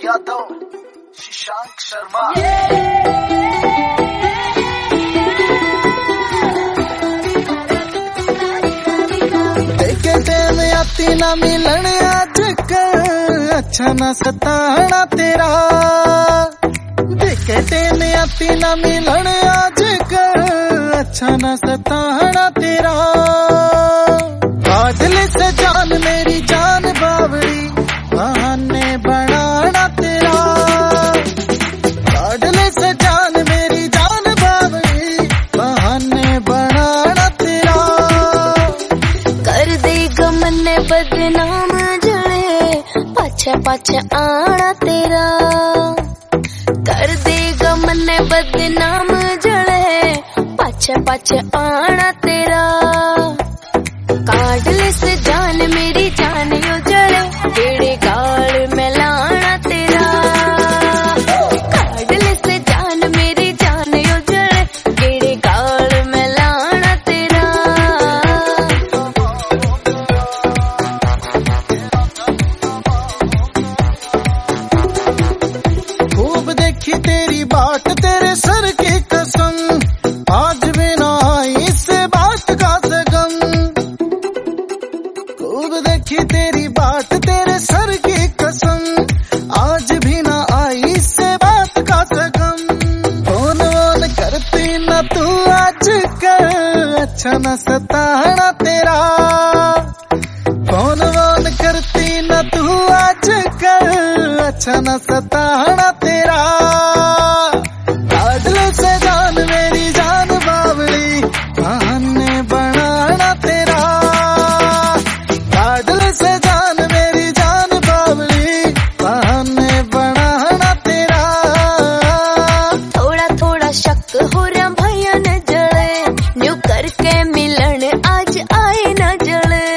यादव, शशांक शर्मा। देखे टाइम आती ना मिलन आजकल, अच्छा ना सताना तेरा। देखे टाइम आती ना मिलन आजकल, अच्छा ना सताना तेरा। बादल से जान मेरी जान बावड़ी, बहाने बनाना तेरा। बादल से जान मेरी जान बावड़ी, बहाने बनाना तेरा। कर देगा मन बदनाम जड़े, पाछे पाछे आना तेरा। कर देगा मन बदनाम जड़े, पाछे पाछे आना तेरा। काडले से जान मेरी जान यो जड़े, तेरे गाल में लाना तेरा। काडले से जान मेरी जान यो जड़े, तेरे गाल में लाना तेरा। खूब देखी तेरी बात तेरे सर की कसम, आज भी ना आई इस बात का सगम। खूब देखी तेरी बात तेरे सर की कसम, आज भी ना आई इस बात का सगम। फोन वोन करती ना तू आजकल, अच्छा न सताना तेरा। फोन वोन करती ना तू आजकल, अच्छा न सताना तेरा। काजल से जान मेरी जान बावड़ी, बहाने बनाना तेरा। काजल से जान मेरी जान बावड़ी, बहाने बनाना तेरा। थोड़ा थोड़ा शक हो रहा भैया न जड़े, न्यू करके मिलन आज आए न जड़े।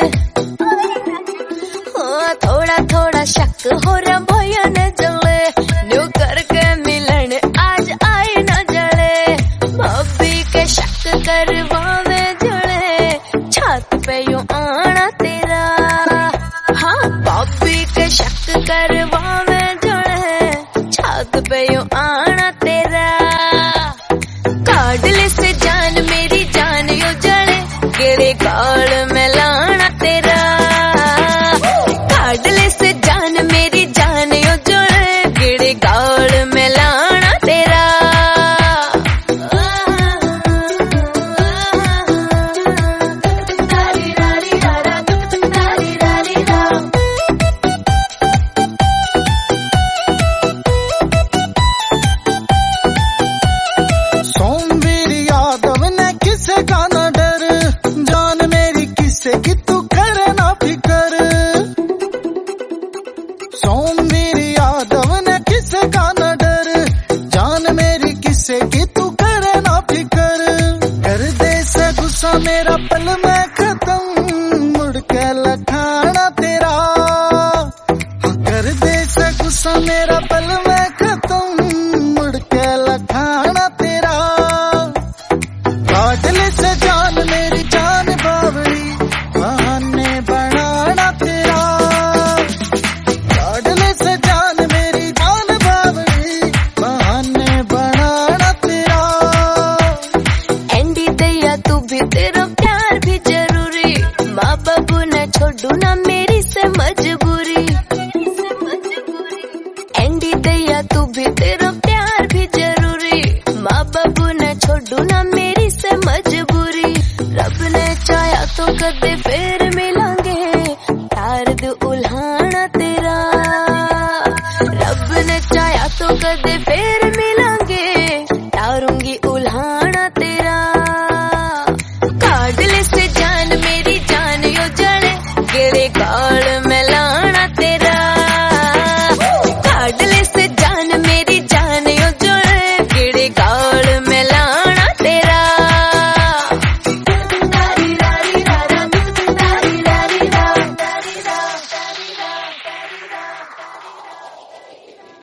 थोड़ा थोड़ा शक हो रहा भैया न जड़े, न्यू करके मिलन आज आए न जड़े। भाभी के शक करवावे जड़े, छत पे यूं आना तेरा। हाँ भाभी के शक करवावे जड़े, छत पे यूं आना तेरा। काडले से जान मेरी जान यो जड़े, तेरे गाल में लाना तेरा। काडले से जान मेरी जान यो जड़े, तेरे गाल में लाना तेरा। सोमवीर यादव ने किसे का न डर, जान मेरी किसे की तू करे ना फिकर। सोमवीर यादव ने किसे का न डर, जान मेरी किसे की तू करे ना फिकर। कर दे से गुस्सा मेरा पल में खत्म, मुड़ के लखाना तेरा। कर दे से गुस्सा मेरा पल में खत्म, मुड़ के लखाना तेरा। काजल से